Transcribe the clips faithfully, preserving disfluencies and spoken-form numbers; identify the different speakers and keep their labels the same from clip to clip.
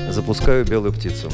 Speaker 1: Запускаю белую птицу.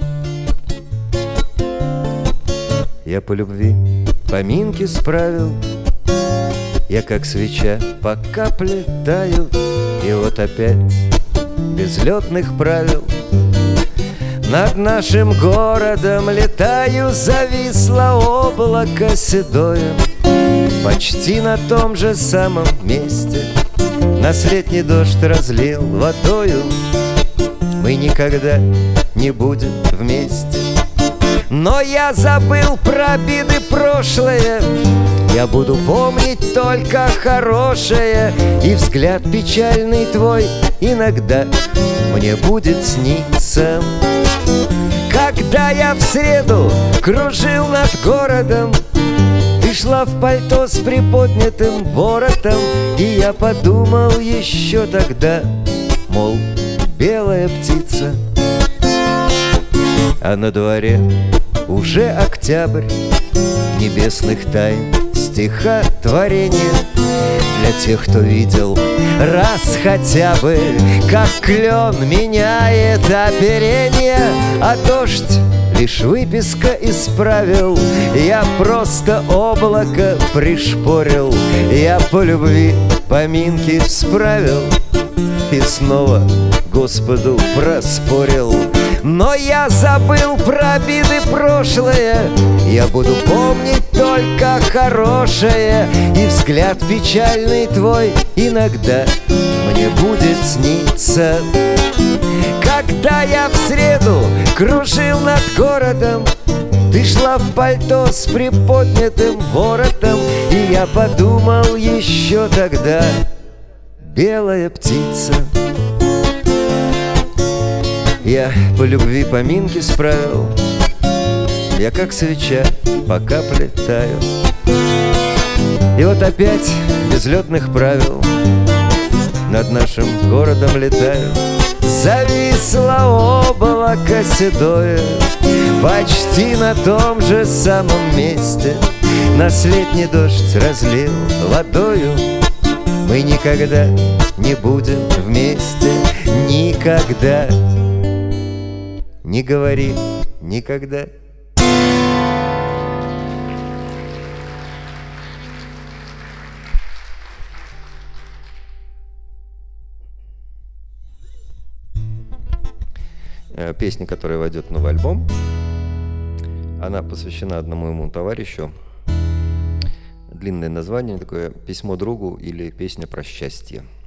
Speaker 1: Я по любви поминки справил, я как свеча по капле таю, и вот опять без летных правил над нашим городом летаю. Зависло облако седое почти на том же самом месте. Нас летний дождь разлил водою. Мы никогда не будем вместе. Но я забыл про обиды прошлое, я буду помнить только хорошее. И взгляд печальный твой иногда мне будет сниться. Когда я в среду кружил над городом, ты шла в пальто с приподнятым воротом, и я подумал еще тогда, мол, белая птица. А на дворе уже октябрь, небесных тайн стихотворение для тех, кто видел раз хотя бы, как клен меняет оперение. А дождь лишь выписка исправил, я просто облако пришпорил. Я по любви поминки справил и снова Господу проспорил. Но я забыл про обиды прошлое, я буду помнить только хорошее. И взгляд печальный твой иногда мне будет сниться. Когда я в среду кружил над городом, ты шла в пальто с приподнятым воротом, и я подумал еще тогда, белая птица. Я по любви поминки справил, я как свеча по капле таю, и вот опять без летных правил над нашим городом летаю. Зависло облако седое почти на том же самом месте. Нас летний дождь разлил водою. Мы никогда не будем вместе. Никогда. Не говори никогда. Песня, которая войдет в новый альбом, она посвящена одному моему товарищу. Длинное название такое: «Письмо другу» или «Песня про счастье».